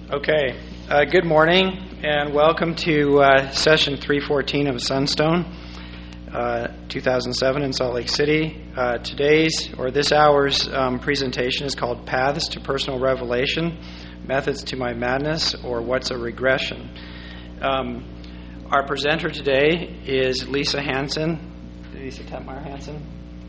Okay, good morning and welcome to session 314 of Sunstone 2007 in Salt Lake City. This hour's presentation is called Paths to Personal Revelation, Methods to My Madness, or What's a Regression? Our presenter today is Lisa Tempmeyer Hansen,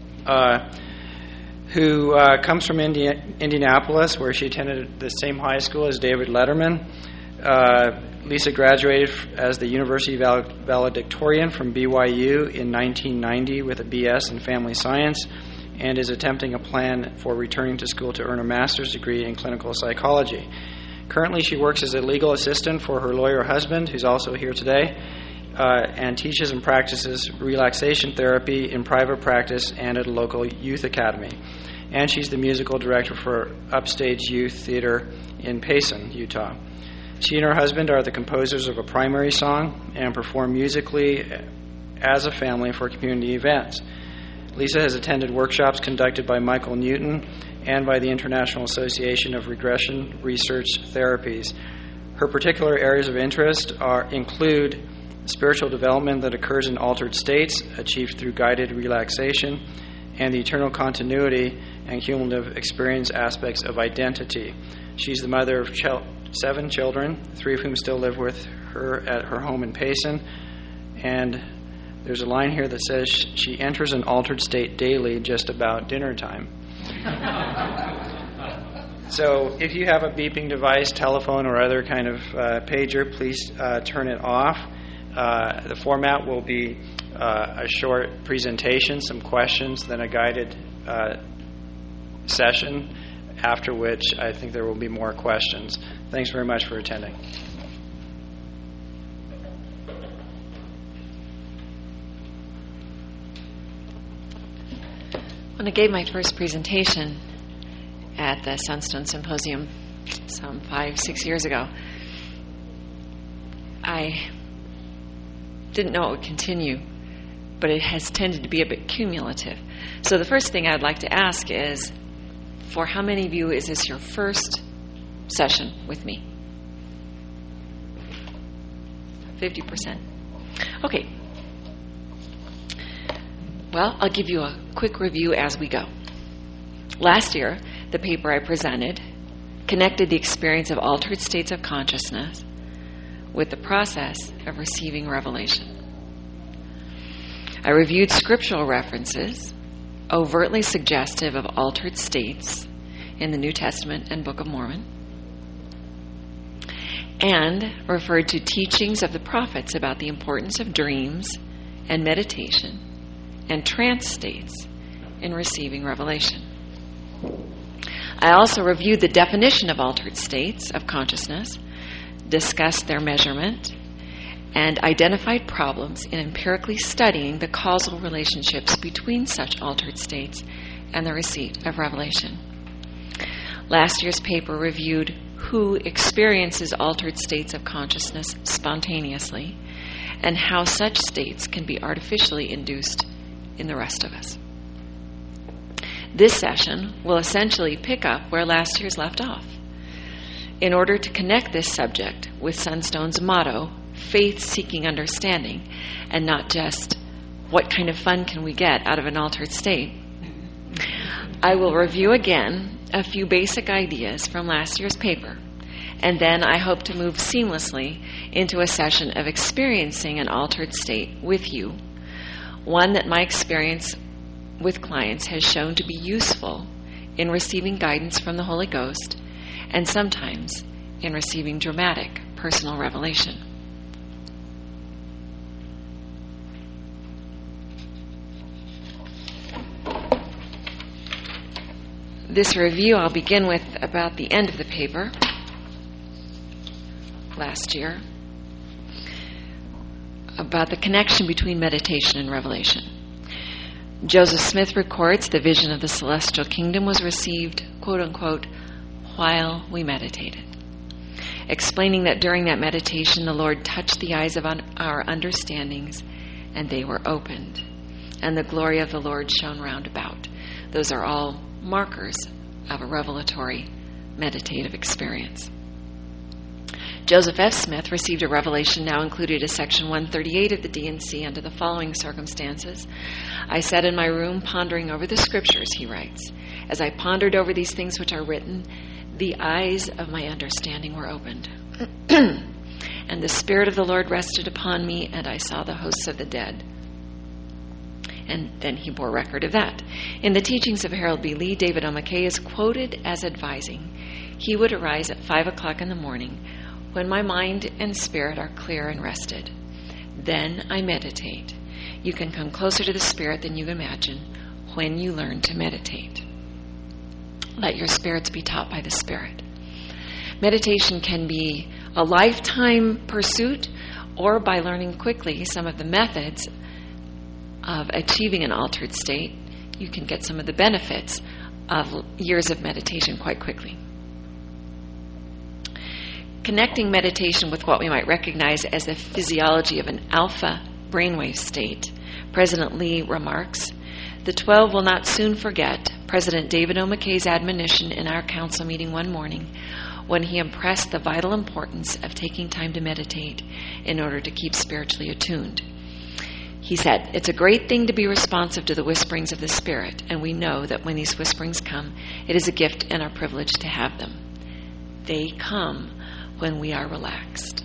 who comes from Indianapolis, where she attended the same high school as David Letterman. Lisa graduated as the University valedictorian from BYU in 1990 with a BS in Family Science and is attempting a plan for returning to school to earn a master's degree in clinical psychology. Currently, she works as a legal assistant for her lawyer husband, who's also here today, and teaches and practices relaxation therapy in private practice and at a local youth academy. And she's the musical director for Upstage Youth Theater in Payson, Utah. She and her husband are the composers of a primary song and perform musically as a family for community events. Lisa has attended workshops conducted by Michael Newton and by the International Association of Regression Research Therapies. Her particular areas of interest include spiritual development that occurs in altered states, achieved through guided relaxation, and the eternal continuity and cumulative experience aspects of identity. She's the mother of 7 children, 3 of whom still live with her at her home in Payson. And there's a line here that says she enters an altered state daily just about dinner time. So if you have a beeping device, telephone, or other kind of pager, please turn it off. The format will be a short presentation, some questions, then a guided session, after which I think there will be more questions. Thanks very much for attending. When I gave my first presentation at the Sunstone Symposium some 5-6 years ago, I didn't know it would continue, but it has tended to be a bit cumulative. So the first thing I'd like to ask is, for how many of you is this your first session with me? 50%. Okay. Well, I'll give you a quick review as we go. Last year, the paper I presented connected the experience of altered states of consciousness with the process of receiving revelation. I reviewed scriptural references overtly suggestive of altered states in the New Testament and Book of Mormon, and referred to teachings of the prophets about the importance of dreams and meditation and trance states in receiving revelation. I also reviewed the definition of altered states of consciousness, discussed their measurement, and identified problems in empirically studying the causal relationships between such altered states and the receipt of revelation. Last year's paper reviewed who experiences altered states of consciousness spontaneously and how such states can be artificially induced in the rest of us. This session will essentially pick up where last year's left off. In order to connect this subject with Sunstone's motto, faith-seeking understanding, and not just what kind of fun can we get out of an altered state, I will review again a few basic ideas from last year's paper, and then I hope to move seamlessly into a session of experiencing an altered state with you, one that my experience with clients has shown to be useful in receiving guidance from the Holy Ghost and sometimes in receiving dramatic personal revelation. This review I'll begin with about the end of the paper last year about the connection between meditation and revelation. Joseph Smith records the vision of the celestial kingdom was received, quote unquote, while we meditated, explaining that during that meditation the Lord touched the eyes of our understandings and they were opened, and the glory of the Lord shone round about. Those are all markers of a revelatory meditative experience. Joseph F. Smith received a revelation now included as Section 138 of the D&C under the following circumstances. I sat in my room pondering over the scriptures, he writes. As I pondered over these things which are written, the eyes of my understanding were opened. And the Spirit of the Lord rested upon me, and I saw the hosts of the dead. And then he bore record of that. In the teachings of Harold B. Lee, David O. McKay is quoted as advising, he would arise at 5 o'clock in the morning when my mind and spirit are clear and rested. Then I meditate. You can come closer to the Spirit than you imagine when you learn to meditate. Let your spirits be taught by the Spirit. Meditation can be a lifetime pursuit, or by learning quickly some of the methods of achieving an altered state, you can get some of the benefits of years of meditation quite quickly. Connecting meditation with what we might recognize as the physiology of an alpha brainwave state, President Lee remarks, the 12 will not soon forget President David O. McKay's admonition in our council meeting one morning when he impressed the vital importance of taking time to meditate in order to keep spiritually attuned. He said, it's a great thing to be responsive to the whisperings of the Spirit, and we know that when these whisperings come, it is a gift and our privilege to have them. They come when we are relaxed.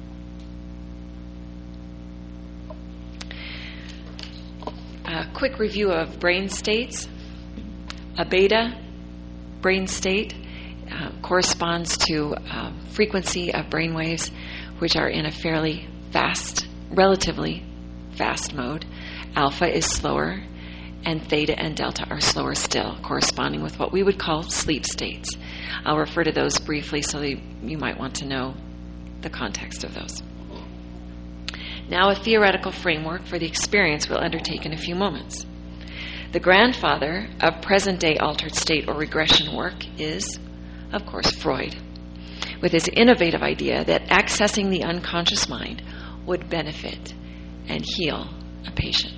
A quick review of brain states. A beta brain state corresponds to frequency of brain waves which are in a fairly fast, relatively fast mode. Alpha is slower, and theta and delta are slower still, corresponding with what we would call sleep states. I'll refer to those briefly so that you might want to know the context of those. Now, a theoretical framework for the experience we'll undertake in a few moments. The grandfather of present-day altered state or regression work is, of course, Freud, with his innovative idea that accessing the unconscious mind would benefit and heal a patient.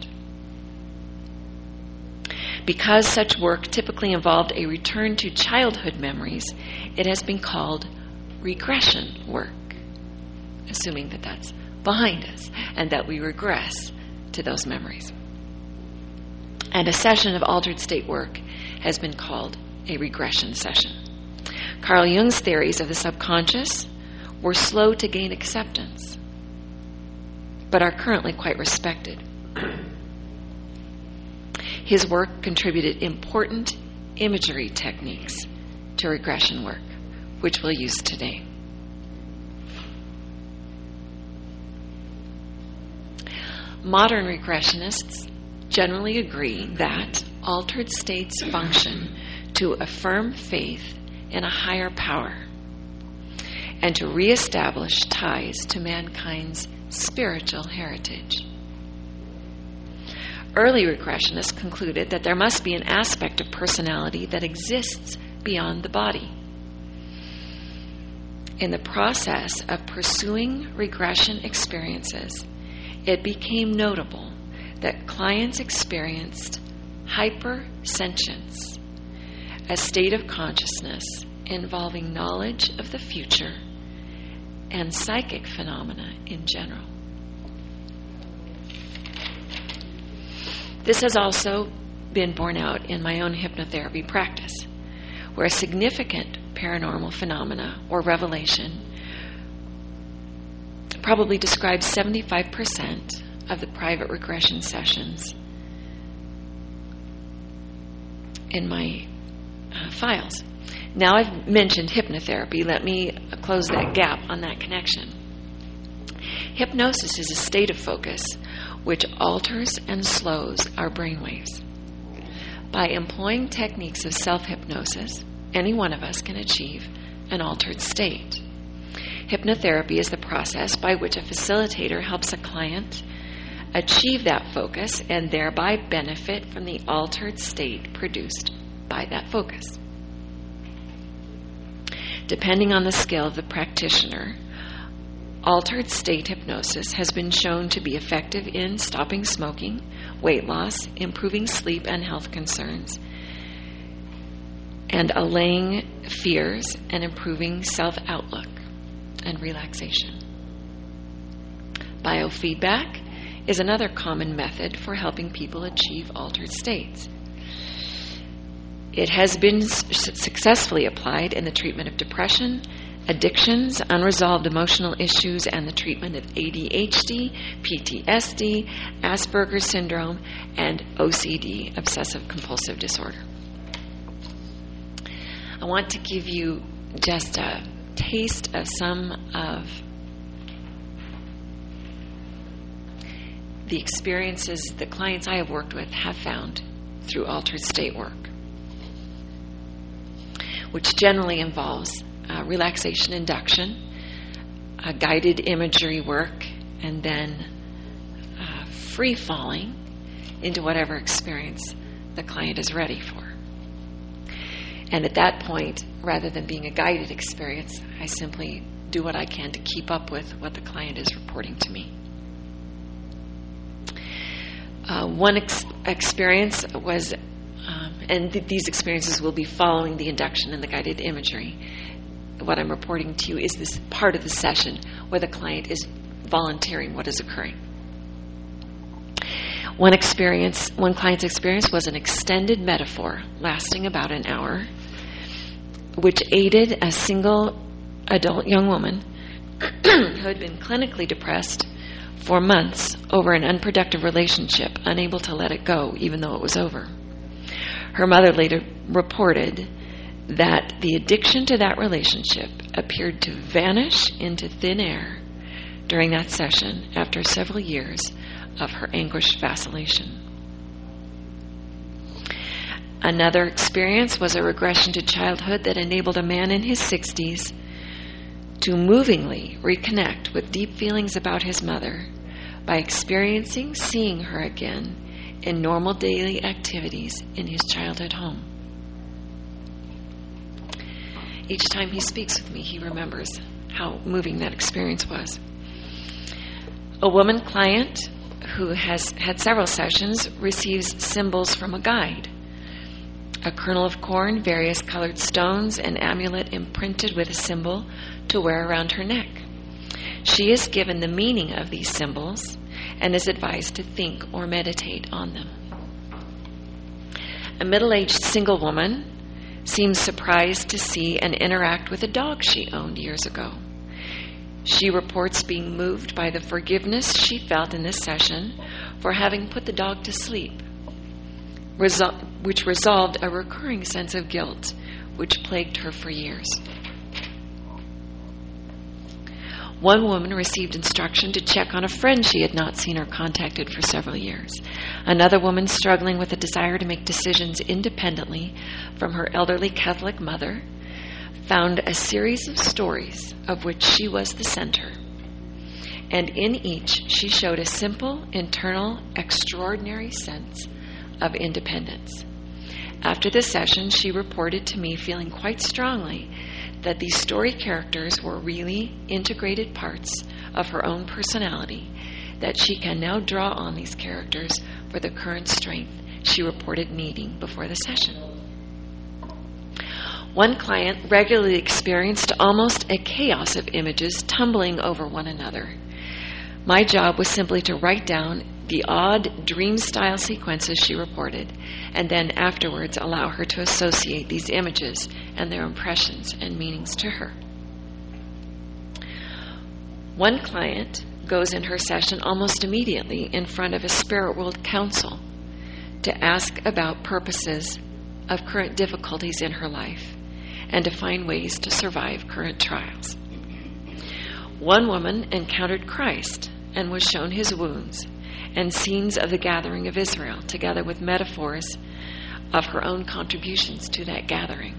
Because such work typically involved a return to childhood memories, it has been called regression work, assuming that that's behind us and that we regress to those memories. And a session of altered state work has been called a regression session. Carl Jung's theories of the subconscious were slow to gain acceptance, but are currently quite respected. His work contributed important imagery techniques to regression work, which we'll use today. Modern regressionists generally agree that altered states function to affirm faith in a higher power and to reestablish ties to mankind's spiritual heritage. Early regressionists concluded that there must be an aspect of personality that exists beyond the body. In the process of pursuing regression experiences, it became notable that clients experienced hypersentience, a state of consciousness involving knowledge of the future and psychic phenomena in general. This has also been borne out in my own hypnotherapy practice, where a significant paranormal phenomena or revelation probably describes 75% of the private regression sessions in my files. Now I've mentioned hypnotherapy. Let me close that gap on that connection. Hypnosis is a state of focus which alters and slows our brainwaves. By employing techniques of self-hypnosis, any one of us can achieve an altered state. Hypnotherapy is the process by which a facilitator helps a client achieve that focus and thereby benefit from the altered state produced by that focus. Depending on the skill of the practitioner, altered state hypnosis has been shown to be effective in stopping smoking, weight loss, improving sleep and health concerns, and allaying fears and improving self-outlook, and relaxation. Biofeedback is another common method for helping people achieve altered states. It has been successfully applied in the treatment of depression, addictions, unresolved emotional issues, and the treatment of ADHD, PTSD, Asperger's syndrome, and OCD, obsessive-compulsive disorder. I want to give you just a taste of some of the experiences that clients I have worked with have found through altered state work, which generally involves relaxation induction, guided imagery work, and then free falling into whatever experience the client is ready for. And at that point, rather than being a guided experience, I simply do what I can to keep up with what the client is reporting to me. One experience was, and these experiences will be following the induction and the guided imagery. What I'm reporting to you is this part of the session where the client is volunteering what is occurring. One client's experience was an extended metaphor lasting about an hour, which aided a single adult young woman who had been clinically depressed for months over an unproductive relationship, unable to let it go even though it was over. Her mother later reported that the addiction to that relationship appeared to vanish into thin air during that session after several years of her anguished vacillation. Another experience was a regression to childhood that enabled a man in his 60s to movingly reconnect with deep feelings about his mother by seeing her again in normal daily activities in his childhood home. Each time he speaks with me, he remembers how moving that experience was. A woman client who has had several sessions receives symbols from a guide. A kernel of corn, various colored stones, an amulet imprinted with a symbol to wear around her neck. She is given the meaning of these symbols and is advised to think or meditate on them. A middle-aged single woman seems surprised to see and interact with a dog she owned years ago. She reports being moved by the forgiveness she felt in this session for having put the dog to sleep, which resolved a recurring sense of guilt which plagued her for years. One woman received instruction to check on a friend she had not seen or contacted for several years. Another woman struggling with a desire to make decisions independently from her elderly Catholic mother found a series of stories of which she was the center. And in each, she showed a simple, internal, extraordinary sense of independence. After the session, she reported to me feeling quite strongly that these story characters were really integrated parts of her own personality, that she can now draw on these characters for the current strength she reported needing before the session. One client regularly experienced almost a chaos of images tumbling over one another. My job was simply to write down the odd dream-style sequences she reported, and then afterwards allow her to associate these images and their impressions and meanings to her. One client goes in her session almost immediately in front of a spirit world council to ask about purposes of current difficulties in her life and to find ways to survive current trials. One woman encountered Christ and was shown his wounds and scenes of the gathering of Israel, together with metaphors of her own contributions to that gathering.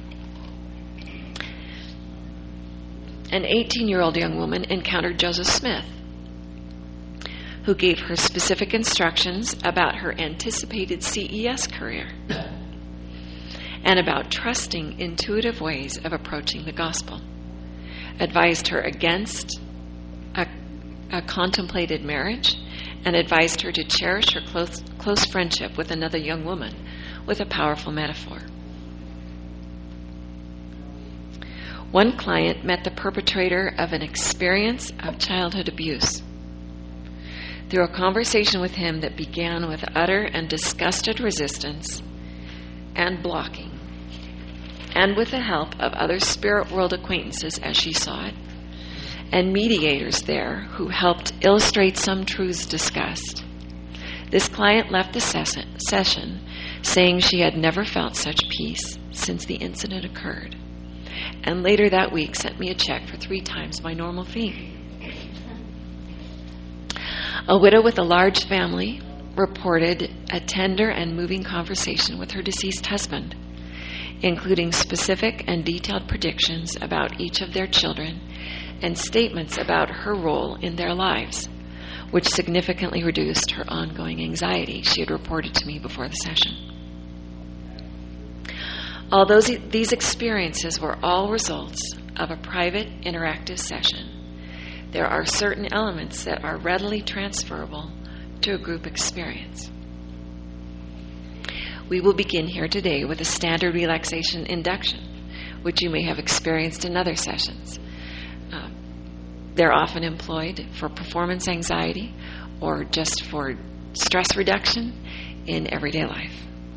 An 18-year-old young woman encountered Joseph Smith, who gave her specific instructions about her anticipated CES career and about trusting intuitive ways of approaching the gospel, advised her against a contemplated marriage, and advised her to cherish her close friendship with another young woman with a powerful metaphor. One client met the perpetrator of an experience of childhood abuse. Through a conversation with him that began with utter and disgusted resistance and blocking, and with the help of other spirit world acquaintances as she saw it, and mediators there who helped illustrate some truths discussed, this client left the session saying she had never felt such peace since the incident occurred, and later that week sent me a check for 3 times my normal fee. A widow with a large family reported a tender and moving conversation with her deceased husband, including specific and detailed predictions about each of their children and statements about her role in their lives, which significantly reduced her ongoing anxiety, she had reported to me before the session. Although these experiences were all results of a private, interactive session, there are certain elements that are readily transferable to a group experience. We will begin here today with a standard relaxation induction, which you may have experienced in other sessions. They're often employed for performance anxiety or just for stress reduction in everyday life.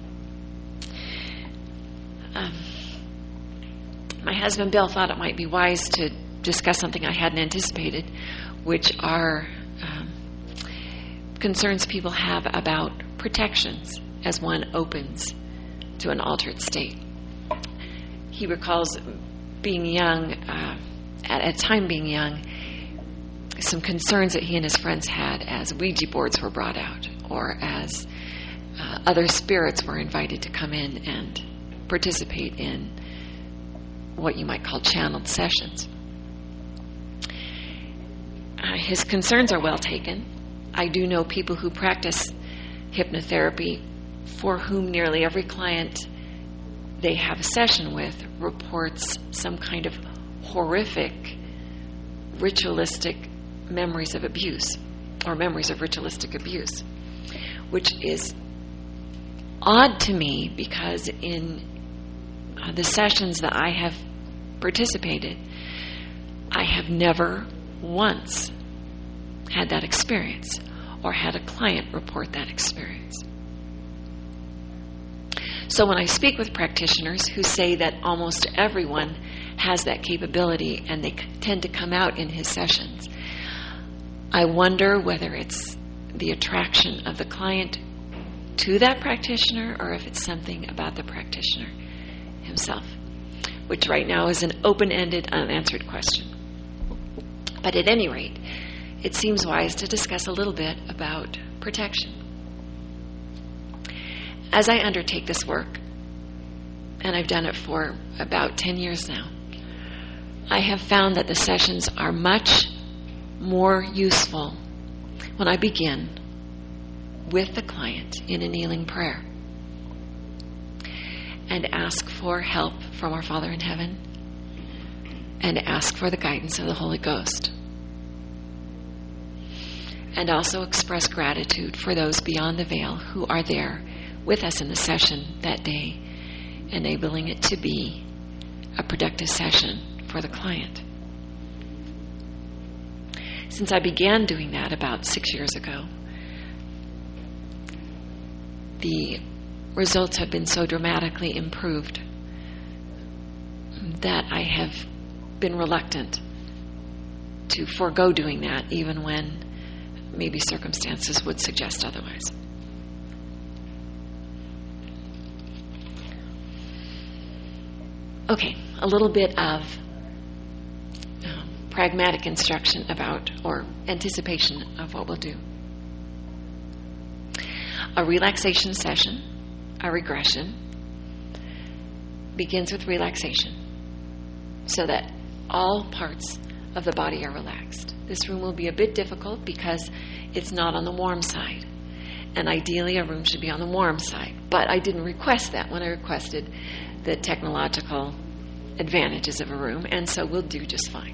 My husband Bill thought it might be wise to discuss something I hadn't anticipated, which are concerns people have about protections as one opens to an altered state. He recalls being young, at a time being young, some concerns that he and his friends had as Ouija boards were brought out, or as other spirits were invited to come in and participate in what you might call channeled sessions. His concerns are well taken. I do know people who practice hypnotherapy for whom nearly every client they have a session with reports some kind of horrific ritualistic memories of abuse, or memories of ritualistic abuse, which is odd to me because in the sessions that I have participated, I have never once had that experience or had a client report that experience. So when I speak with practitioners who say that almost everyone has that capability and they tend to come out in his sessions, I wonder whether it's the attraction of the client to that practitioner or if it's something about the practitioner himself, which right now is an open-ended, unanswered question. But at any rate, it seems wise to discuss a little bit about protection. As I undertake this work, and I've done it for about 10 years now, I have found that the sessions are much more useful when I begin with the client in a kneeling prayer and ask for help from our Father in heaven and ask for the guidance of the Holy Ghost, and also express gratitude for those beyond the veil who are there with us in the session that day, enabling it to be a productive session for the client. Since I began doing that about 6 years ago, the results have been so dramatically improved that I have been reluctant to forego doing that, even when maybe circumstances would suggest otherwise. Okay, a little bit of pragmatic instruction about, or anticipation of what we'll do. A relaxation session, a regression, begins with relaxation so that all parts of the body are relaxed. This room will be a bit difficult because it's not on the warm side. And ideally a room should be on the warm side. But I didn't request that when I requested the technological advantages of a room, and so we'll do just fine.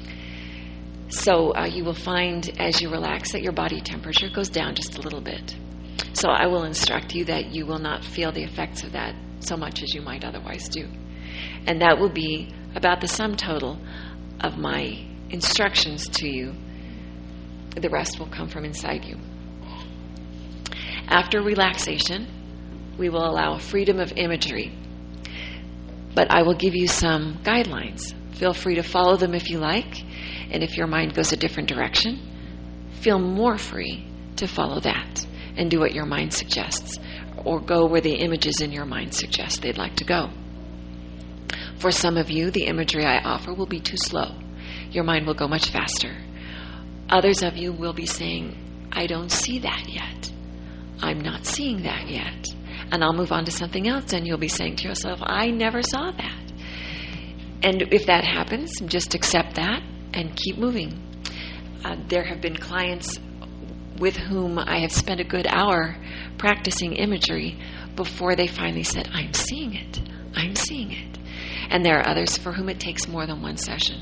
So you will find as you relax that your body temperature goes down just a little bit. So I will instruct you that you will not feel the effects of that so much as you might otherwise do. And that will be about the sum total of my instructions to you. The rest will come from inside you. After relaxation, we will allow freedom of imagery. But I will give you some guidelines. Feel free to follow them if you like. And if your mind goes a different direction, feel more free to follow that and do what your mind suggests, or go where the images in your mind suggest they'd like to go. For some of you, the imagery I offer will be too slow. Your mind will go much faster. Others of you will be saying, I don't see that yet. I'm not seeing that yet. And I'll move on to something else, and you'll be saying to yourself, I never saw that. And if that happens, just accept that and keep moving. There have been clients with whom I have spent a good hour practicing imagery before they finally said, I'm seeing it. I'm seeing it. And there are others for whom it takes more than one session.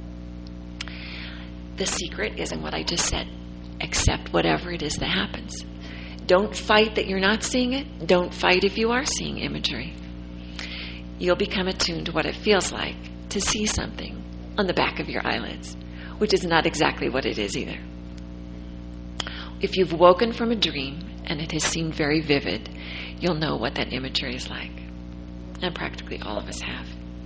The secret is in what I just said. Accept whatever it is that happens. Don't fight that you're not seeing it. Don't fight if you are seeing imagery. You'll become attuned to what it feels like to see something on the back of your eyelids, which is not exactly what it is either. If you've woken from a dream and it has seemed very vivid, you'll know what that imagery is like. And practically all of us have.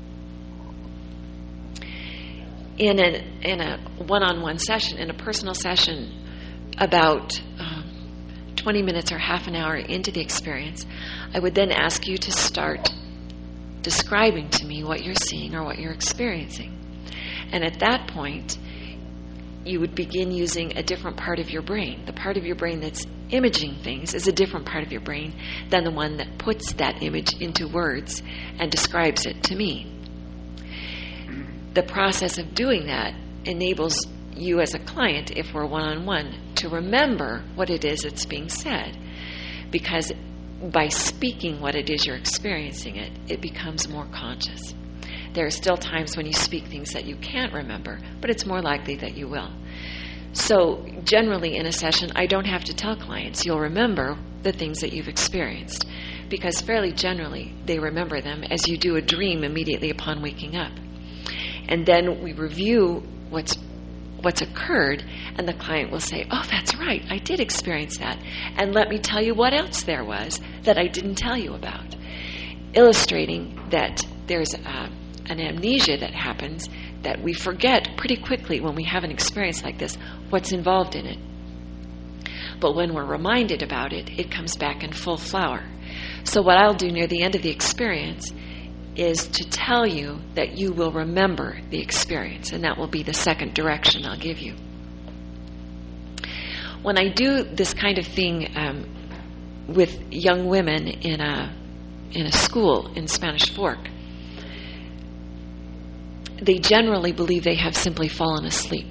In a one-on-one session, in a personal session, about 20 minutes or half an hour into the experience, I would then ask you to start describing to me what you're seeing or what you're experiencing. And at that point, you would begin using a different part of your brain. The part of your brain that's imaging things is a different part of your brain than the one that puts that image into words and describes it to me. The process of doing that enables you as a client, if we're one-on-one, to remember what it is that's being said. Because by speaking what it is you're experiencing, it becomes more conscious. There are still times when you speak things that you can't remember, but it's more likely that you will. So generally in a session, I don't have to tell clients, you'll remember the things that you've experienced, because fairly generally they remember them as you do a dream immediately upon waking up. And then we review what's occurred, and the client will say, oh, that's right, I did experience that. And let me tell you what else there was that I didn't tell you about. Illustrating that there's an amnesia that happens, that we forget pretty quickly when we have an experience like this, what's involved in it. But when we're reminded about it, it comes back in full flower. So what I'll do near the end of the experience is to tell you that you will remember the experience, and that will be the second direction I'll give you. When I do this kind of thing with young women in a school in Spanish Fork, they generally believe they have simply fallen asleep.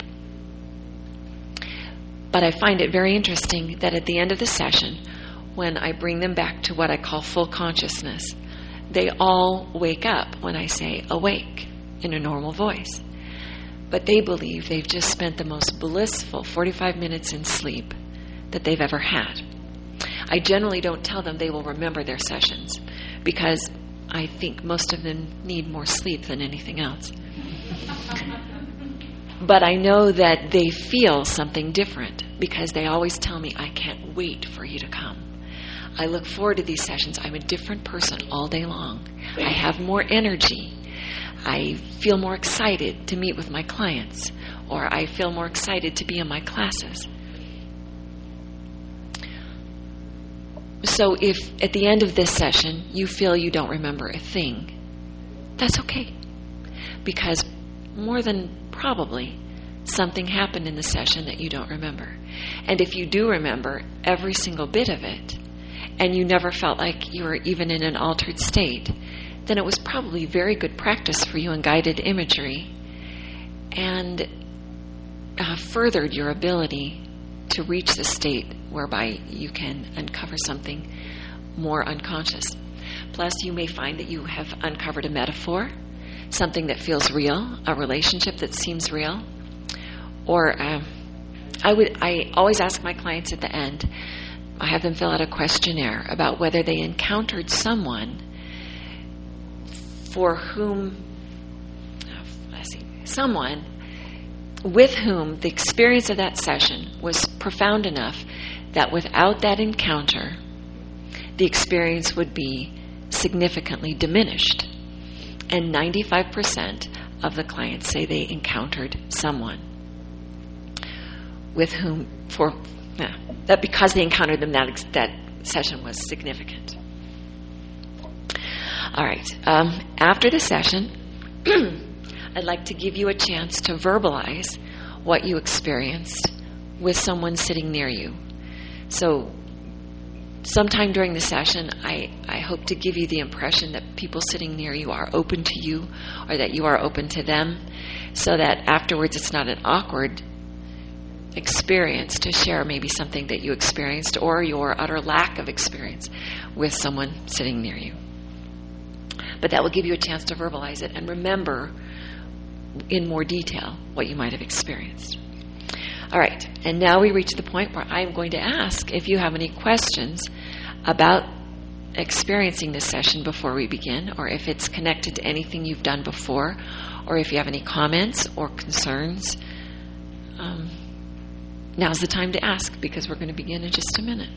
But I find it very interesting that at the end of the session, when I bring them back to what I call full consciousness, they all wake up when I say awake in a normal voice. But they believe they've just spent the most blissful 45 minutes in sleep that they've ever had. I generally don't tell them they will remember their sessions, because I think most of them need more sleep than anything else. But I know that they feel something different, because they always tell me, I can't wait for you to come. I look forward to these sessions. I'm a different person all day long. I have more energy. I feel more excited to meet with my clients, or I feel more excited to be in my classes. So if at the end of this session you feel you don't remember a thing, that's okay. Because more than probably something happened in the session that you don't remember. And if you do remember every single bit of it, and you never felt like you were even in an altered state, then it was probably very good practice for you in guided imagery, and furthered your ability to reach the state whereby you can uncover something more unconscious. Plus, you may find that you have uncovered a metaphor, something that feels real, a relationship that seems real. Or I always ask my clients at the end, I have them fill out a questionnaire about whether they encountered someone for whom someone with whom the experience of that session was profound enough that without that encounter, the experience would be significantly diminished. And 95% of the clients say they encountered someone with whom, that because they encountered them, that session was significant. All right. After the session, I'd like to give you a chance to verbalize what you experienced with someone sitting near you. So sometime during the session, I hope to give you the impression that people sitting near you are open to you, or that you are open to them, so that afterwards it's not an awkward experience to share maybe something that you experienced or your utter lack of experience with someone sitting near you. But that will give you a chance to verbalize it and remember in more detail what you might have experienced. All right, and now we reach the point where I'm going to ask if you have any questions about experiencing this session before we begin, or if it's connected to anything you've done before, or if you have any comments or concerns. Now's the time to ask, because we're going to begin in just a minute.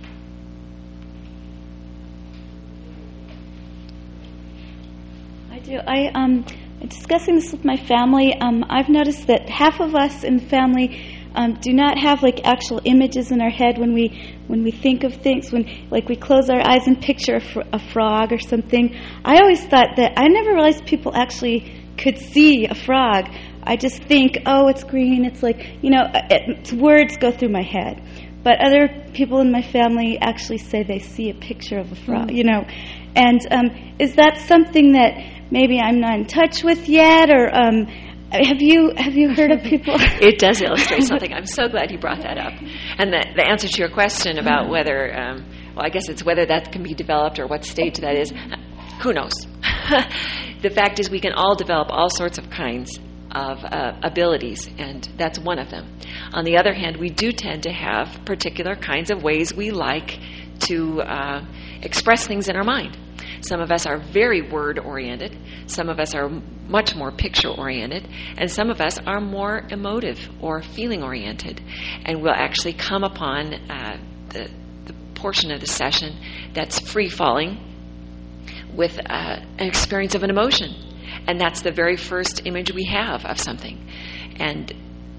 I do. I'm discussing this with my family. I've noticed that half of us in the family do not have like actual images in our head when we think of things. When like we close our eyes and picture a frog or something. I always thought that I never realized people actually could see a frog. I just think, oh, it's green. It's like, words go through my head. But other people in my family actually say they see a picture of a frog, And is that something that maybe I'm not in touch with yet, or have you heard of people? It does illustrate something. I'm so glad you brought that up. And the answer to your question about whether, I guess it's whether that can be developed or what stage that is, who knows? The fact is we can all develop all sorts of kinds of abilities, and that's one of them. On the other hand, we do tend to have particular kinds of ways we like to express things in our mind. Some of us are very word-oriented, some of us are much more picture-oriented, and some of us are more emotive or feeling-oriented. And we'll actually come upon the portion of the session that's free-falling with an experience of an emotion. And that's the very first image we have of something. And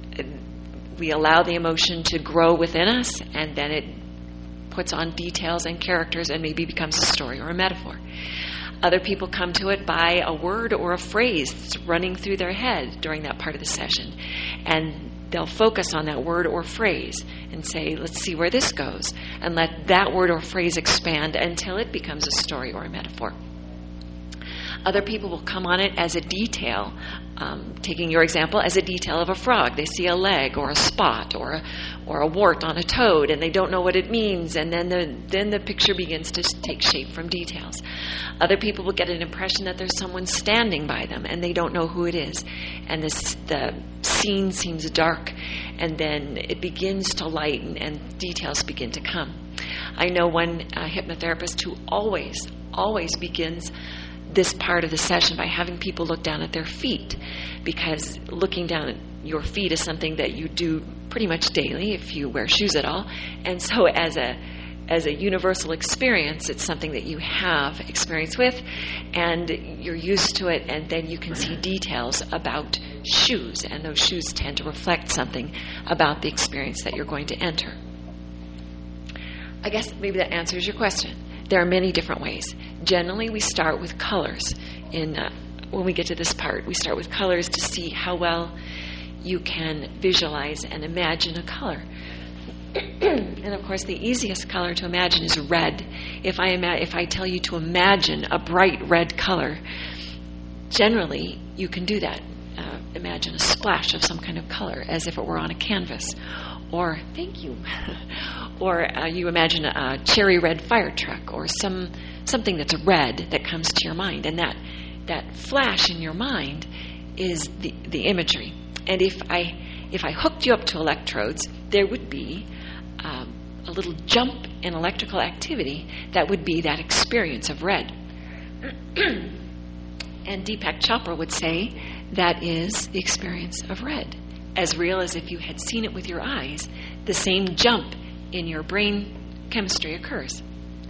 we allow the emotion to grow within us, and then it puts on details and characters and maybe becomes a story or a metaphor. Other people come to it by a word or a phrase that's running through their head during that part of the session. And they'll focus on that word or phrase and say, let's see where this goes. And let that word or phrase expand until it becomes a story or a metaphor. Other people will come on it as a detail, taking your example, as a detail of a frog. They see a leg or a spot or a wart on a toad, and they don't know what it means, and then the picture begins to take shape from details. Other people will get an impression that there's someone standing by them, and they don't know who it is, and the scene seems dark, and then it begins to lighten, and details begin to come. I know one hypnotherapist who always begins this part of the session by having people look down at their feet, because looking down at your feet is something that you do pretty much daily if you wear shoes at all. And so as a universal experience, it's something that you have experience with and you're used to it, and then you can see details about shoes, and those shoes tend to reflect something about the experience that you're going to enter. I guess maybe that answers your question. There are many different ways. Generally, we start with colors. When we get to this part, we start with colors to see how well you can visualize and imagine a color. And of course, the easiest color to imagine is red. If I tell you to imagine a bright red color, generally you can do that. Imagine a splash of some kind of color as if it were on a canvas. Or, thank you. Or you imagine a cherry red fire truck, or something that's red that comes to your mind. And that flash in your mind is the imagery. And if I hooked you up to electrodes, there would be a little jump in electrical activity that would be that experience of red. And Deepak Chopra would say That is the experience of red. As real as if you had seen it with your eyes, the same jump in your brain chemistry occurs.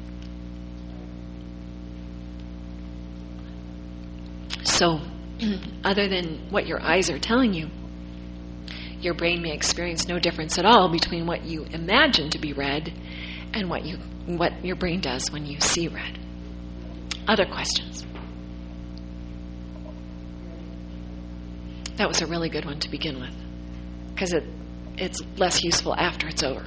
So, other than what your eyes are telling you, your brain may experience no difference at all between what you imagine to be red and what your brain does when you see red. Other questions? That was a really good one to begin with, because it's less useful after it's over.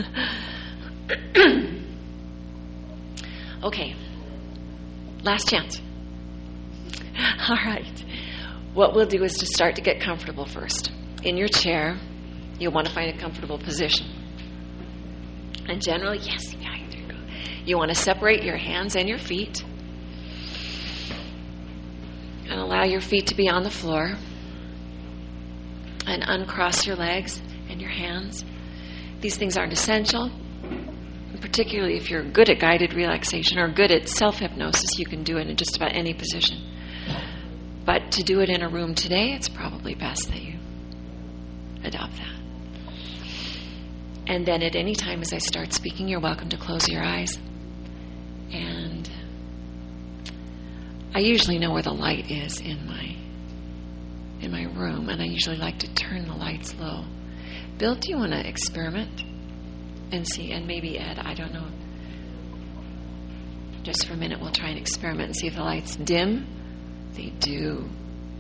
Okay, last chance. All right. What we'll do is to start to get comfortable first. In your chair, you'll want to find a comfortable position. And generally, yes, yeah, there you go. You want to separate your hands and your feet and allow your feet to be on the floor, and uncross your legs and your hands. These things aren't essential. Particularly if you're good at guided relaxation or good at self-hypnosis, you can do it in just about any position. But to do it in a room today, it's probably best that you adopt that. And then at any time as I start speaking, you're welcome to close your eyes. And I usually know where the light is in my room, and I usually like to turn the lights low. Bill, do you want to experiment and see? And maybe Ed, I don't know. Just for a minute, we'll try and experiment and see if the lights dim. They do.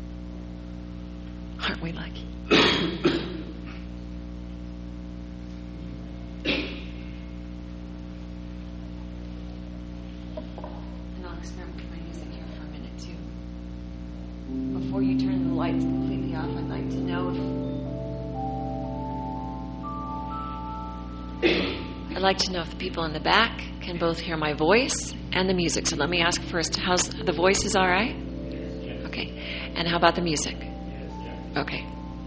Aren't we lucky? And I'll experiment with my music here for a minute, too. Before you turn the lights completely off, I'd like to know if the people in the back can both hear my voice and the music. So let me ask first, how's the voice? Is all right? Yes. Okay. And how about the music? Yes. Okay.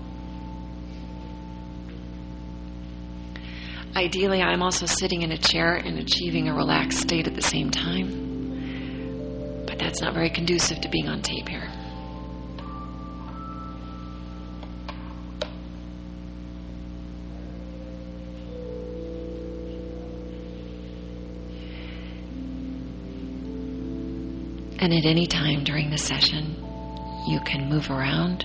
Ideally, I'm also sitting in a chair and achieving a relaxed state at the same time. But that's not very conducive to being on tape here. And at any time during the session, you can move around.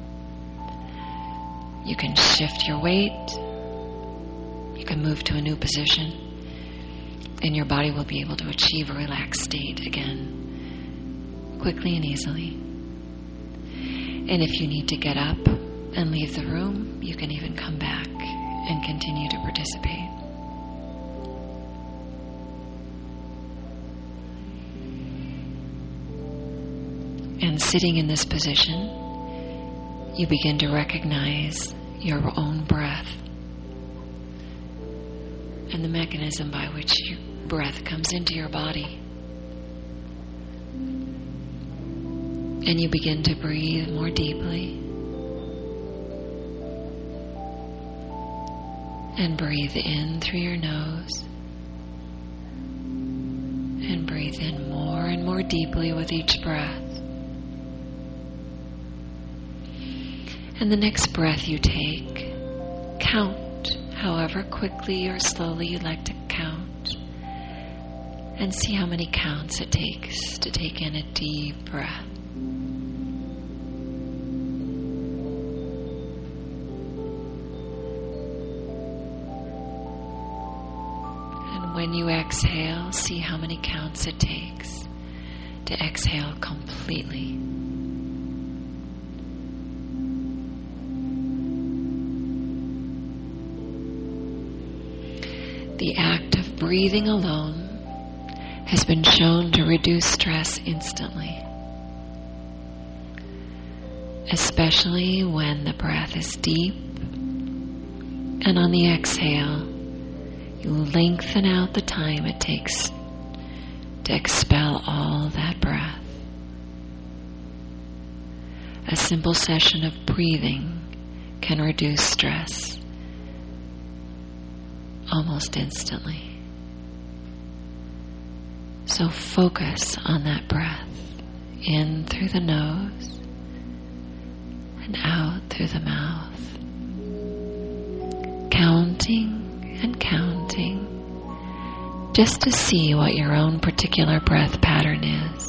You can shift your weight. You can move to a new position. And your body will be able to achieve a relaxed state again, quickly and easily. And if you need to get up and leave the room, you can even come back and continue to participate. And sitting in this position, you begin to recognize your own breath and the mechanism by which your breath comes into your body. And you begin to breathe more deeply and breathe in through your nose and breathe in more and more deeply with each breath. And the next breath you take, count however quickly or slowly you like to count, and see how many counts it takes to take in a deep breath. And when you exhale, see how many counts it takes to exhale completely. The act of breathing alone has been shown to reduce stress instantly, especially when the breath is deep, and on the exhale, you lengthen out the time it takes to expel all that breath. A simple session of breathing can reduce stress almost instantly. So focus on that breath in through the nose and out through the mouth. Counting and counting, just to see what your own particular breath pattern is.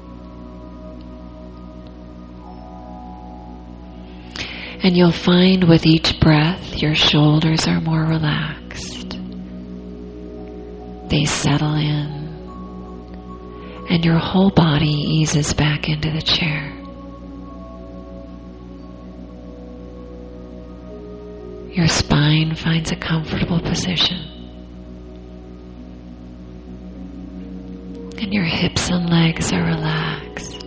And you'll find with each breath your shoulders are more relaxed. They settle in, and your whole body eases back into the chair. Your spine finds a comfortable position. And your hips and legs are relaxed.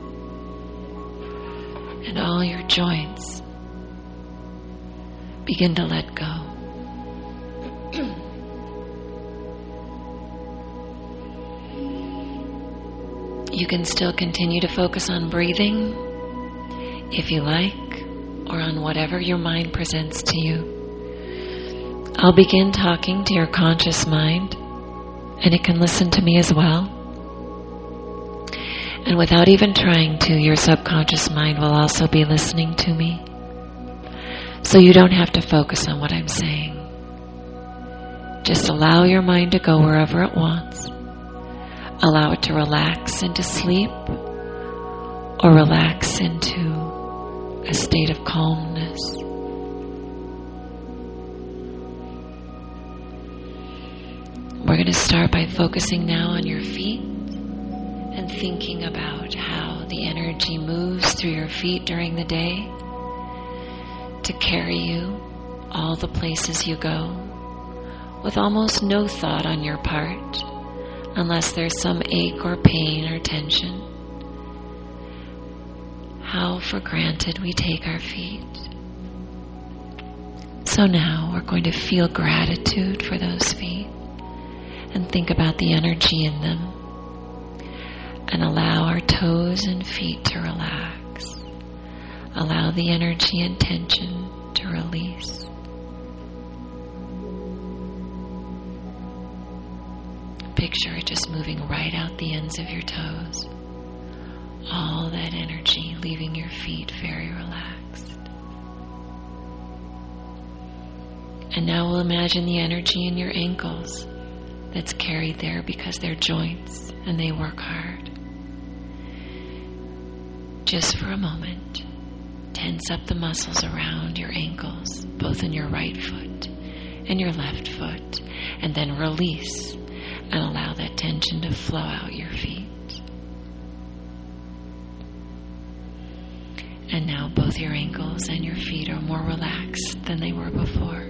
And all your joints begin to let go. You can still continue to focus on breathing if you like, or on whatever your mind presents to you. I'll begin talking to your conscious mind, and it can listen to me as well. And without even trying to, your subconscious mind will also be listening to me. So you don't have to focus on what I'm saying. Just allow your mind to go wherever it wants. Allow it to relax into sleep or relax into a state of calmness. We're going to start by focusing now on your feet and thinking about how the energy moves through your feet during the day to carry you all the places you go with almost no thought on your part, unless there's some ache or pain or tension. How for granted we take our feet. So now we're going to feel gratitude for those feet and think about the energy in them and allow our toes and feet to relax. Allow the energy and tension to release. Picture it just moving right out the ends of your toes. All that energy leaving your feet very relaxed. And now we'll imagine the energy in your ankles that's carried there because they're joints and they work hard. Just for a moment, tense up the muscles around your ankles, both in your right foot and your left foot, and then release and allow that tension to flow out your feet. And now both your ankles and your feet are more relaxed than they were before.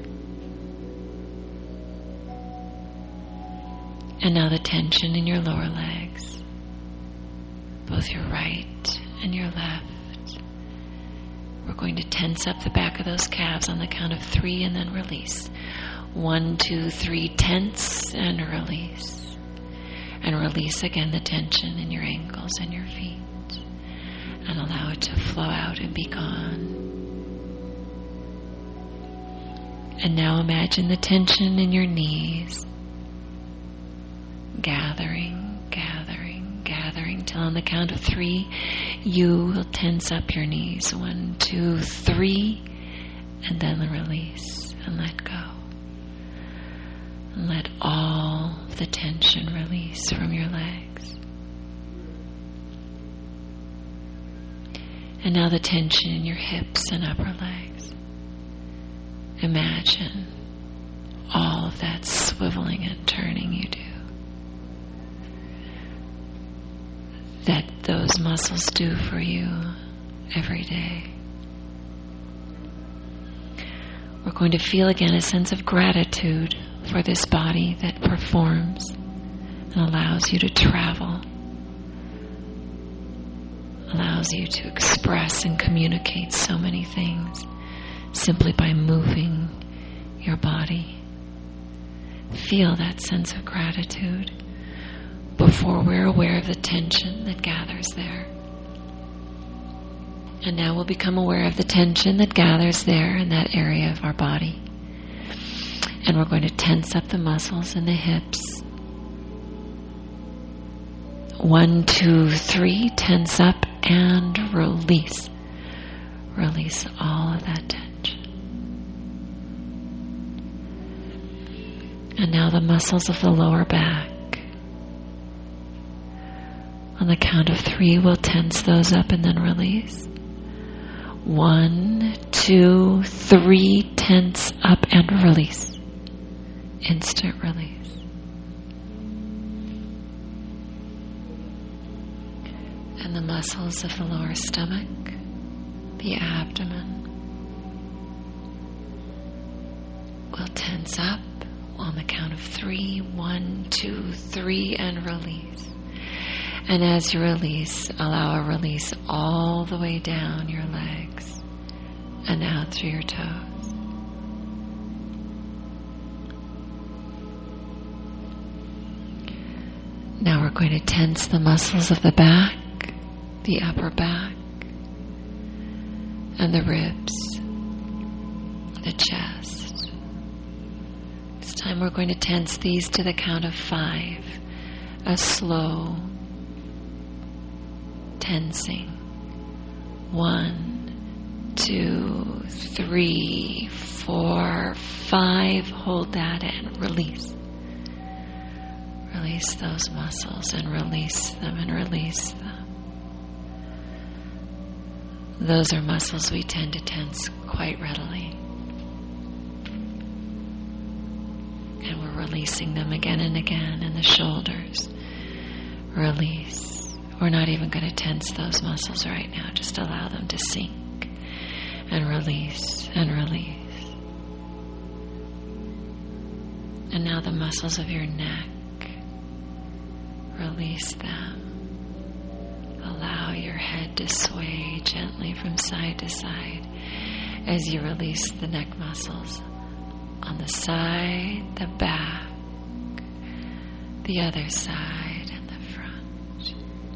And now the tension in your lower legs, both your right and your left. We're going to tense up the back of those calves on the count of 3 and then release. 1, 2, 3, tense and release. And release again the tension in your ankles and your feet. And allow it to flow out and be gone. And now imagine the tension in your knees. Gathering, gathering, gathering till on the count of 3 you will tense up your knees. 1, 2, 3, and then release and let go. And let all the tension release from your legs. And now the tension in your hips and upper legs. Imagine all of that swiveling and turning you do. That those muscles do for you every day. We're going to feel again a sense of gratitude for this body that performs and allows you to travel, allows you to express and communicate so many things simply by moving your body. Feel that sense of gratitude before we're aware of the tension that gathers there. And now we'll become aware of the tension that gathers there in that area of our body. And we're going to tense up the muscles in the hips. 1, 2, 3, tense up and release. Release all of that tension. And now the muscles of the lower back. On the count of 3, we'll tense those up and then release. 1, 2, 3, tense up and release. Instant release. And the muscles of the lower stomach, the abdomen, will tense up on the count of 3. 1, 2, 3, and release. And as you release, allow a release all the way down your legs and out through your toes. Now we're going to tense the muscles of the back, the upper back, and the ribs, the chest. This time we're going to tense these to the count of 5, a slow tensing. 1, 2, 3, 4, 5. Hold that and release. Release those muscles and release them and release them. Those are muscles we tend to tense quite readily. And we're releasing them again and again in the shoulders. Release. We're not even going to tense those muscles right now. Just allow them to sink and release and release. And now the muscles of your neck. Release them. Allow your head to sway gently from side to side as you release the neck muscles on the side, the back, the other side, and the front.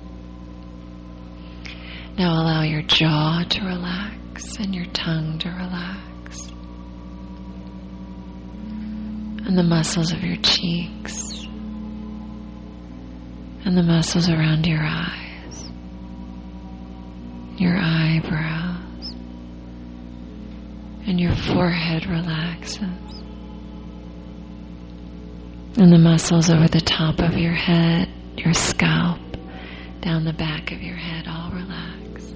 Now allow your jaw to relax and your tongue to relax. And the muscles of your cheeks. And the muscles around your eyes. Your eyebrows. And your forehead relaxes. And the muscles over the top of your head, your scalp, down the back of your head all relax.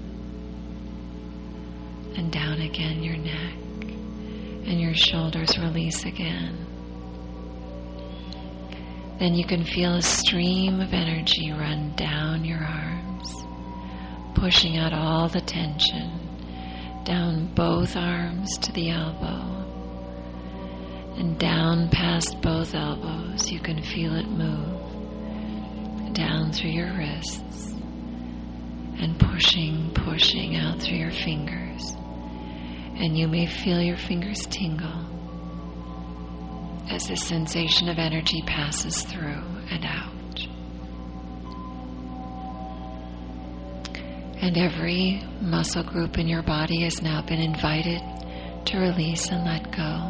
And down again your neck. And your shoulders release again. Then you can feel a stream of energy run down your arms, pushing out all the tension, down both arms to the elbow, and down past both elbows. You can feel it move, down through your wrists, and pushing out through your fingers. And you may feel your fingers tingle as the sensation of energy passes through and out. And every muscle group in your body has now been invited to release and let go.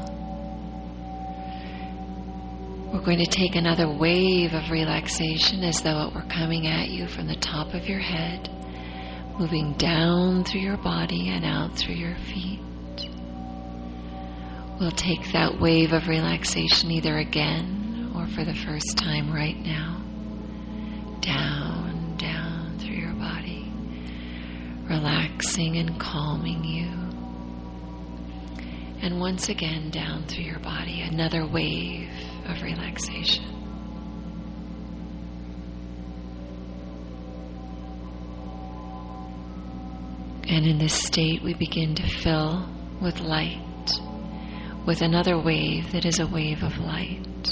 We're going to take another wave of relaxation as though it were coming at you from the top of your head, moving down through your body and out through your feet. We'll take that wave of relaxation either again or for the first time right now. Down, down through your body, relaxing and calming you. And once again down through your body, another wave of relaxation. And in this state we begin to fill with light, with another wave that is a wave of light.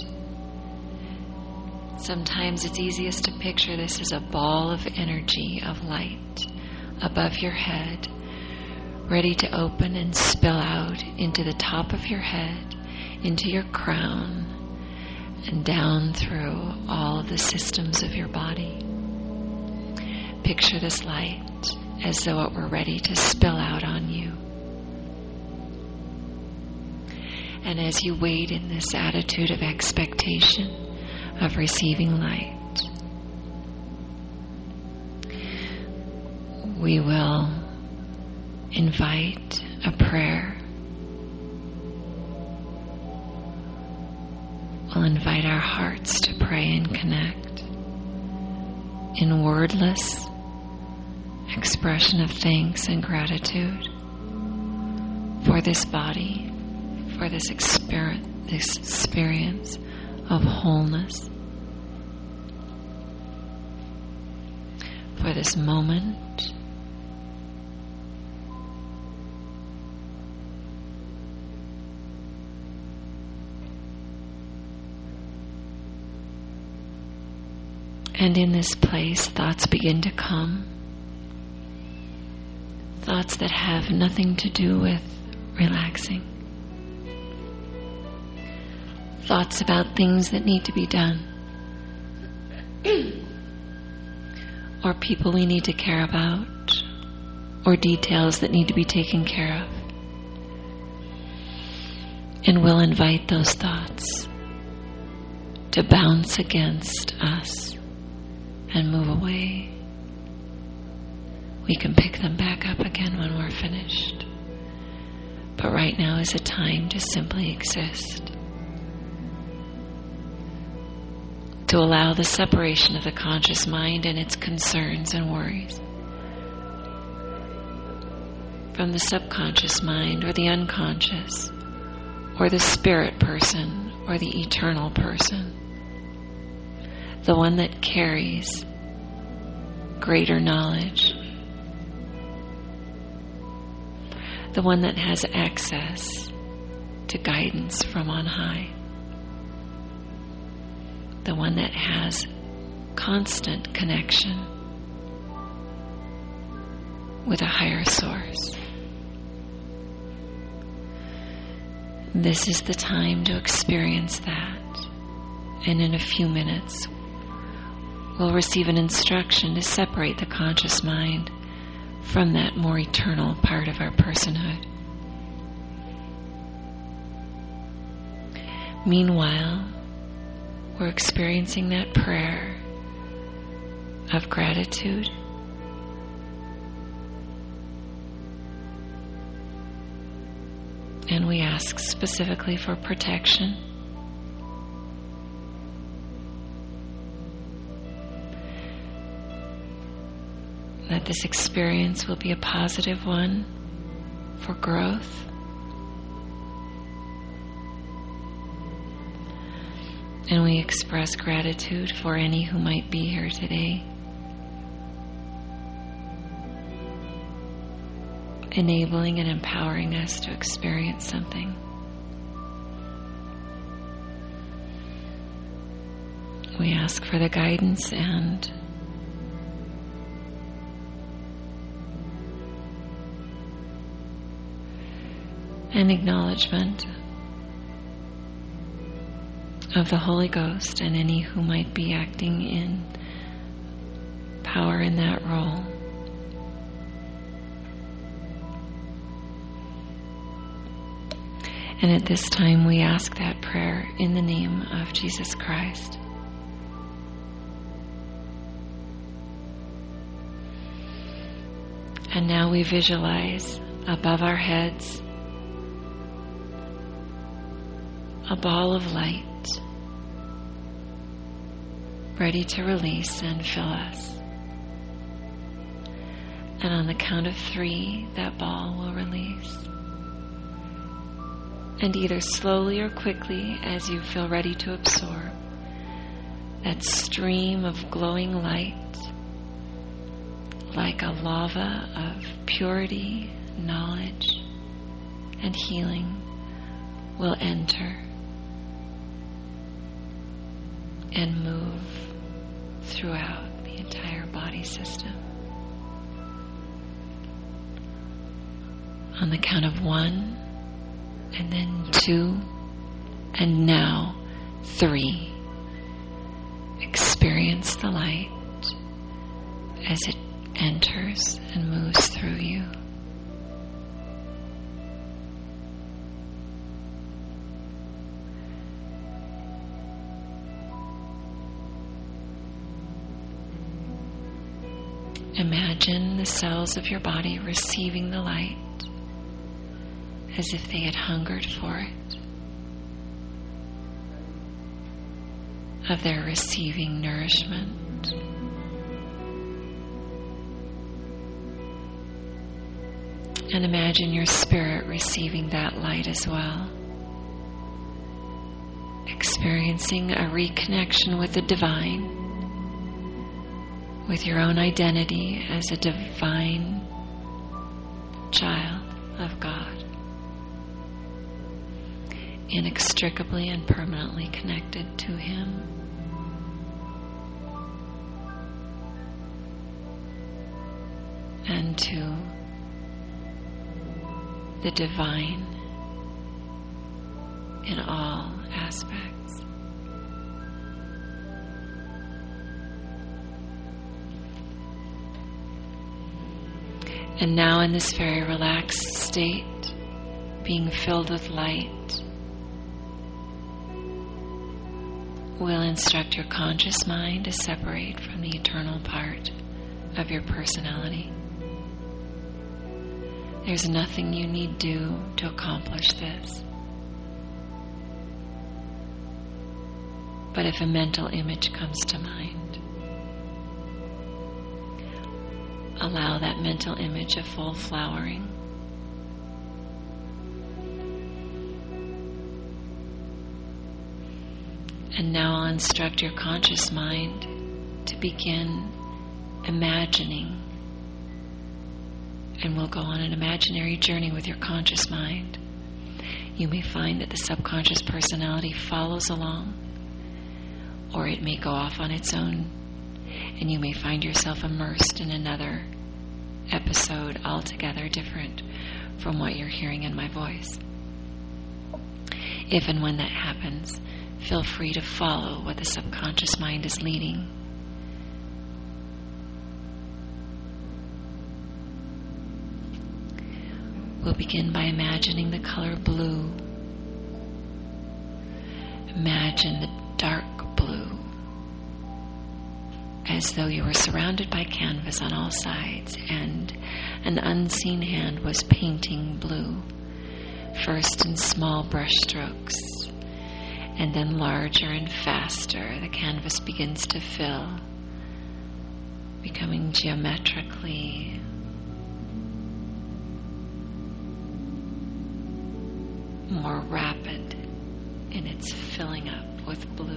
Sometimes it's easiest to picture this as a ball of energy, of light, above your head, ready to open and spill out into the top of your head, into your crown, and down through all of the systems of your body. Picture this light as though it were ready to spill out on you. And as you wait in this attitude of expectation, of receiving light, we will invite a prayer. We'll invite our hearts to pray and connect in wordless expression of thanks and gratitude for this body, for this experience of wholeness, for this moment. And in this place, thoughts begin to come. Thoughts that have nothing to do with relaxing. Thoughts about things that need to be done. Or people we need to care about. Or details that need to be taken care of. And we'll invite those thoughts to bounce against us and move away. We can pick them back up again when we're finished. But right now is a time to simply exist. To allow the separation of the conscious mind and its concerns and worries from the subconscious mind or the unconscious or the spirit person or the eternal person. The one that carries greater knowledge. The one that has access to guidance from on high. The one that has constant connection with a higher source. This is the time to experience that. And in a few minutes, we'll receive an instruction to separate the conscious mind from that more eternal part of our personhood. Meanwhile, we're experiencing that prayer of gratitude. And we ask specifically for protection. That this experience will be a positive one for growth. And we express gratitude for any who might be here today, enabling and empowering us to experience something. We ask for the guidance and an acknowledgement of the Holy Ghost and any who might be acting in power in that role. And at this time we ask that prayer in the name of Jesus Christ. And now we visualize above our heads a ball of light ready to release and fill us. And on the count of 3, that ball will release. And either slowly or quickly, as you feel ready to absorb, that stream of glowing light, like a lava of purity, knowledge, and healing, will enter and move throughout the entire body system. On the count of 1, and then 2, and now 3. Experience the light as it enters and moves through you. Imagine the cells of your body receiving the light as if they had hungered for it, of their receiving nourishment. And imagine your spirit receiving that light as well, experiencing a reconnection with the divine, with your own identity as a divine child of God, inextricably and permanently connected to Him. And to the divine in all aspects. And now in this very relaxed state, being filled with light, we'll instruct your conscious mind to separate from the eternal part of your personality. There's nothing you need do to accomplish this. But if a mental image comes to mind, allow that mental image a full flowering. And now I'll instruct your conscious mind to begin imagining. And we'll go on an imaginary journey with your conscious mind. You may find that the subconscious personality follows along, or it may go off on its own, and you may find yourself immersed in another episode altogether different from what you're hearing in my voice. If and when that happens, feel free to follow what the subconscious mind is leading. We'll begin by imagining the color blue. Imagine the dark blue, as though you were surrounded by canvas on all sides and an unseen hand was painting blue, first in small brush strokes, and then larger and faster. The canvas begins to fill, becoming geometrically more rapid in its filling up with blue.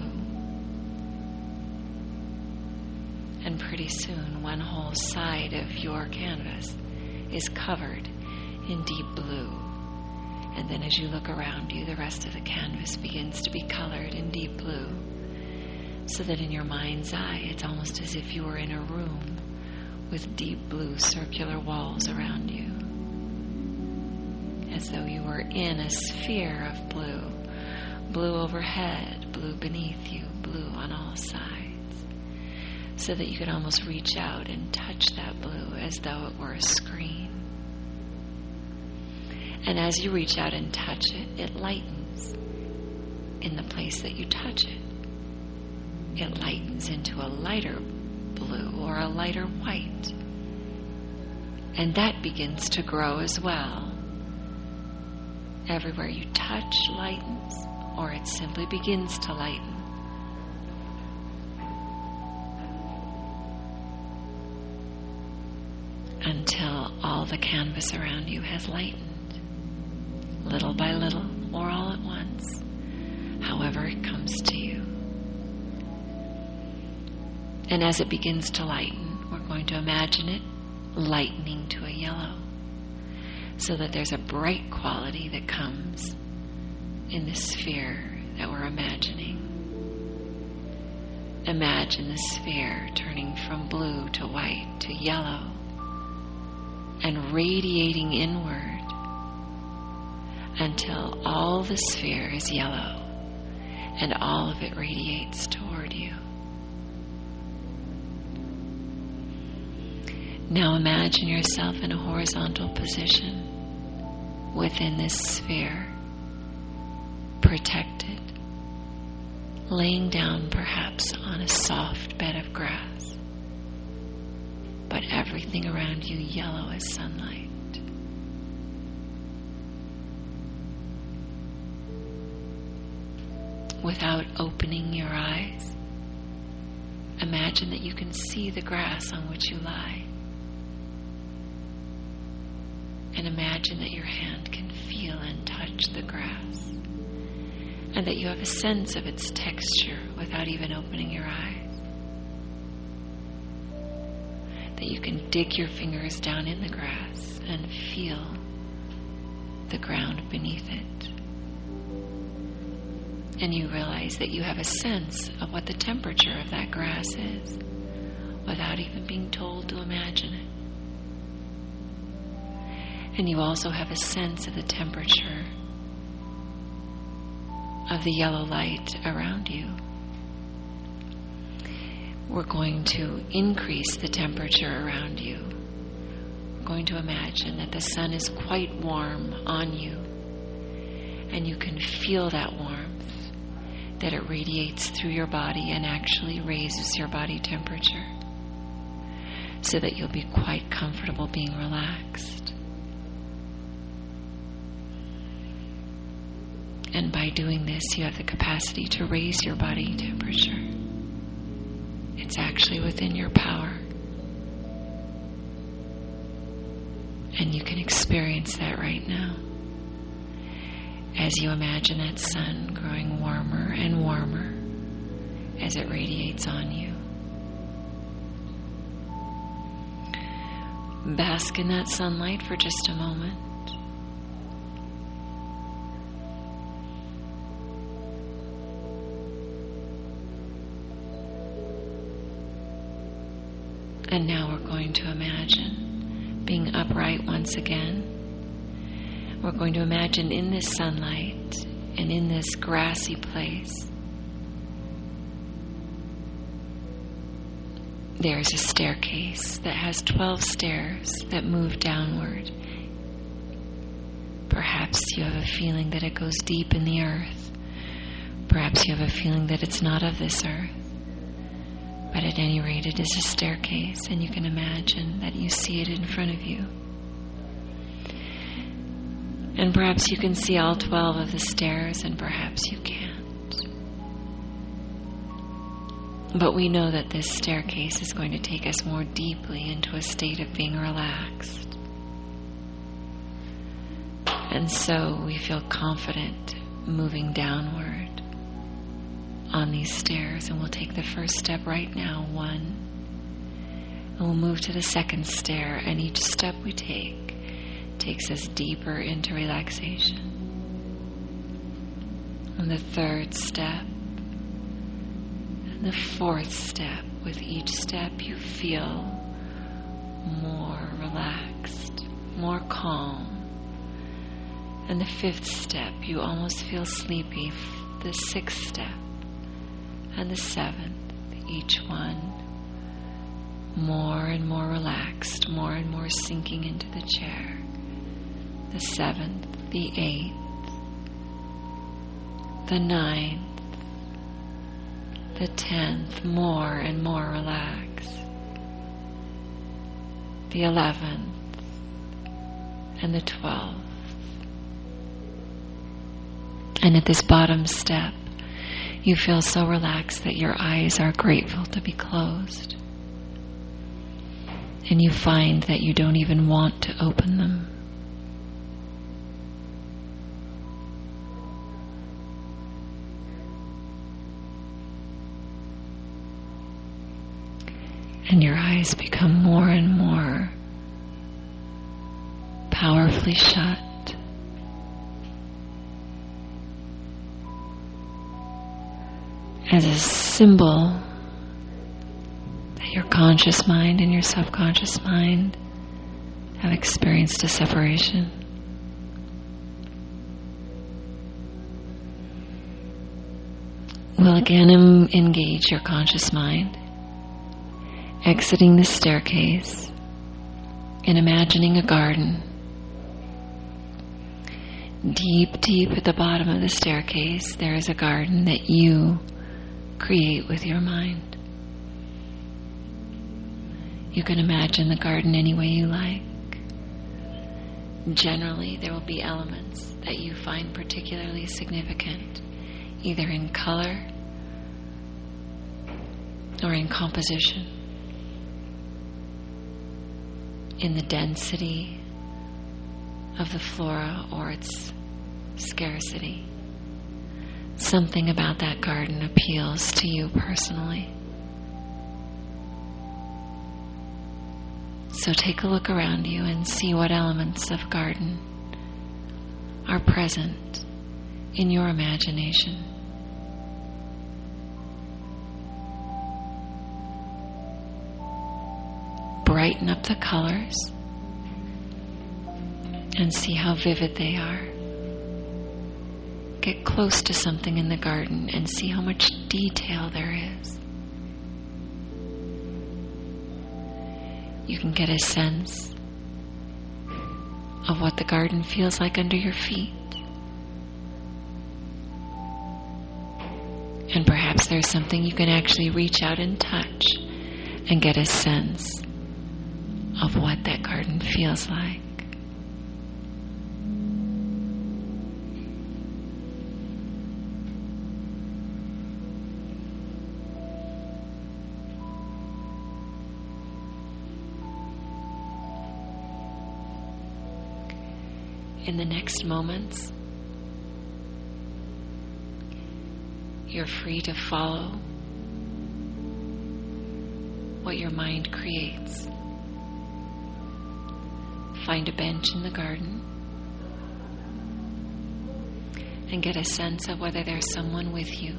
And pretty soon, one whole side of your canvas is covered in deep blue. And then as you look around you, the rest of the canvas begins to be colored in deep blue, so that in your mind's eye, it's almost as if you were in a room with deep blue circular walls around you, as though you were in a sphere of blue, blue overhead, blue beneath you, blue on all sides, so that you could almost reach out and touch that blue as though it were a screen. And as you reach out and touch it, it lightens in the place that you touch it. It lightens into a lighter blue or a lighter white. And that begins to grow as well. Everywhere you touch lightens, or it simply begins to lighten. Until all the canvas around you has lightened, little by little, or all at once, however it comes to you. And as it begins to lighten, we're going to imagine it lightening to a yellow, so that there's a bright quality that comes in the sphere that we're imagining. Imagine the sphere turning from blue to white to yellow and radiating inward until all the sphere is yellow and all of it radiates toward you. Now imagine yourself in a horizontal position within this sphere, protected, laying down perhaps on a soft bed of grass, but everything around you yellow as sunlight. without opening your eyes. Imagine that you can see the grass on which you lie. And imagine that your hand can feel and touch the grass. And that you have a sense of its texture without even opening your eyes. That you can dig your fingers down in the grass and feel the ground beneath it. And you realize that you have a sense of what the temperature of that grass is without even being told to imagine it. And you also have a sense of the temperature of the yellow light around you. We're going to increase the temperature around you. We're going to imagine that the sun is quite warm on you, and you can feel that warmth, that it radiates through your body and actually raises your body temperature, so that you'll be quite comfortable being relaxed. And by doing this, you have the capacity to raise your body temperature. It's actually within your power. And you can experience that right now as you imagine that sun growing warmer and warmer as it radiates on you. Bask in that sunlight for just a moment. And now we're going to imagine being upright once again. We're going to imagine in this sunlight and in this grassy place, there's a staircase that has 12 stairs that move downward. Perhaps you have a feeling that it goes deep in the earth. Perhaps you have a feeling that it's not of this earth. But at any rate, it is a staircase, and you can imagine that you see it in front of you. And perhaps you can see all 12 of the stairs, and perhaps you can't. But we know that this staircase is going to take us more deeply into a state of being relaxed. And so we feel confident moving downward on these stairs, and we'll take the first step right now, 1, and we'll move to the second stair, and each step we take takes us deeper into relaxation. And the third step, and the fourth step. With each step you feel more relaxed, more calm. And the fifth step, you almost feel sleepy. The sixth step, and the seventh, each one more and more relaxed, more and more sinking into the chair. The seventh, the eighth, the ninth, the 10th, more and more relaxed. The 11th, and the 12th. And at this bottom step, you feel so relaxed that your eyes are grateful to be closed. And you find that you don't even want to open them. And your eyes become more and more powerfully shut. As a symbol that your conscious mind and your subconscious mind have experienced a separation. We'll again engage your conscious mind, exiting the staircase and imagining a garden. Deep, deep at the bottom of the staircase, there is a garden that you create with your mind. You can imagine the garden any way you like. Generally, there will be elements that you find particularly significant either in color or in composition, in the density of the flora or its scarcity. Something about that garden appeals to you personally. So take a look around you and see what elements of garden are present in your imagination. Brighten up the colors and see how vivid they are. Get close to something in the garden and see how much detail there is. You can get a sense of what the garden feels like under your feet. And perhaps there's something you can actually reach out and touch and get a sense of what that garden feels like. In the next moments, you're free to follow what your mind creates. Find a bench in the garden and get a sense of whether there's someone with you.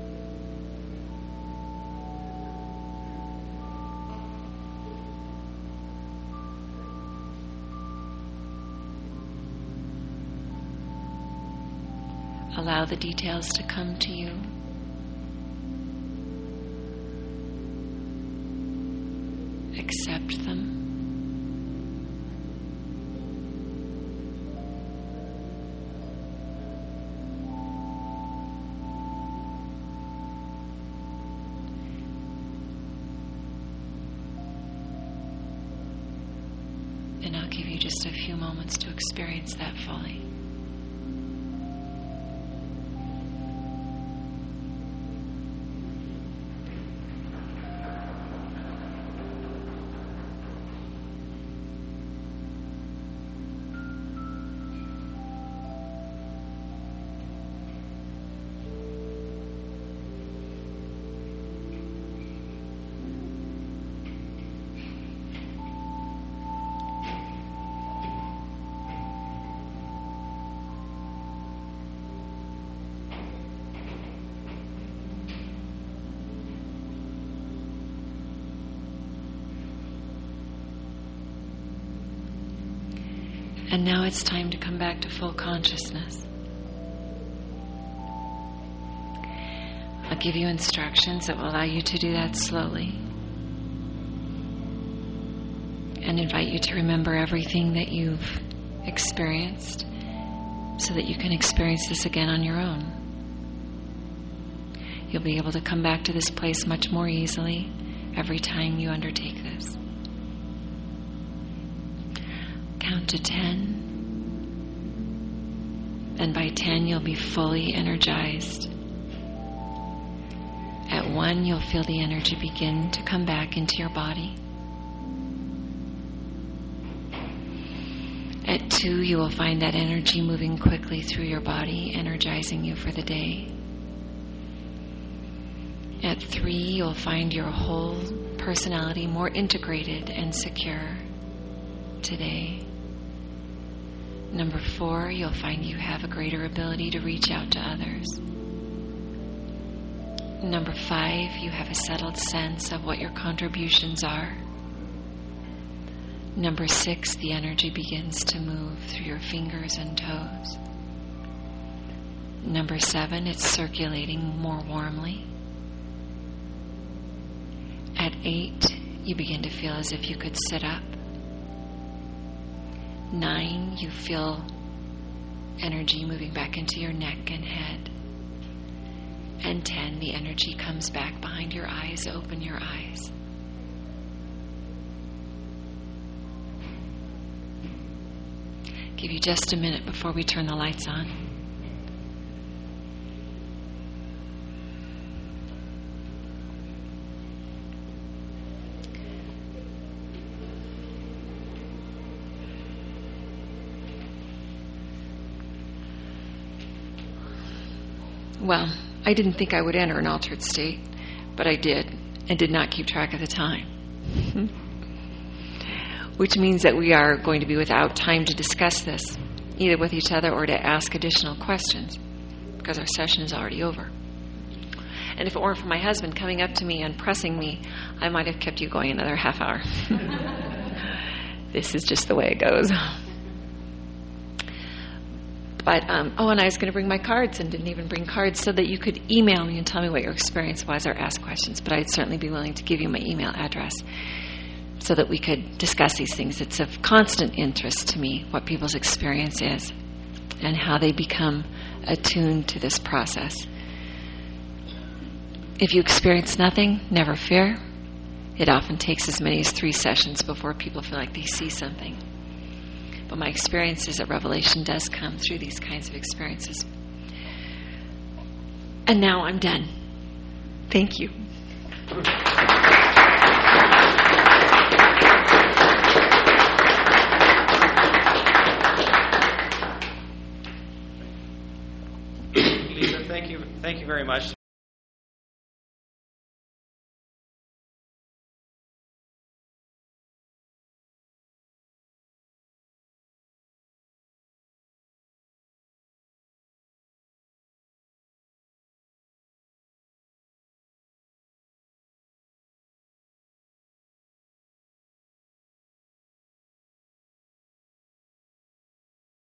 Allow the details to come to you. Accept them. And I'll give you just a few moments to experience that fully. And now it's time to come back to full consciousness. I'll give you instructions that will allow you to do that slowly. And invite you to remember everything that you've experienced so that you can experience this again on your own. You'll be able to come back to this place much more easily every time you undertake this. Count to 10, and by 10 you'll be fully energized. At 1 you'll feel the energy begin to come back into your body. At 2 you will find that energy moving quickly through your body, energizing you for the day. At 3 you'll find your whole personality more integrated and secure today. Number 4, you'll find you have a greater ability to reach out to others. Number 5, you have a settled sense of what your contributions are. Number 6, the energy begins to move through your fingers and toes. Number 7, it's circulating more warmly. At 8, you begin to feel as if you could sit up. 9, you feel energy moving back into your neck and head. And 10, the energy comes back behind your eyes. Open your eyes. Give you just a minute before we turn the lights on. Well, I didn't think I would enter an altered state, but I did, and did not keep track of the time. Which means that we are going to be without time to discuss this, either with each other or to ask additional questions, because our session is already over. And if it weren't for my husband coming up to me and pressing me, I might have kept you going another half hour. This is just the way it goes. But, and I was going to bring my cards and didn't even bring cards so that you could email me and tell me what your experience was or ask questions. But I'd certainly be willing to give you my email address so that we could discuss these things. It's of constant interest to me what people's experience is and how they become attuned to this process. If you experience nothing, never fear. It often takes as many as 3 sessions before people feel like they see something. But my experience is that revelation does come through these kinds of experiences. And now I'm done. Thank you. Lisa, thank you very much.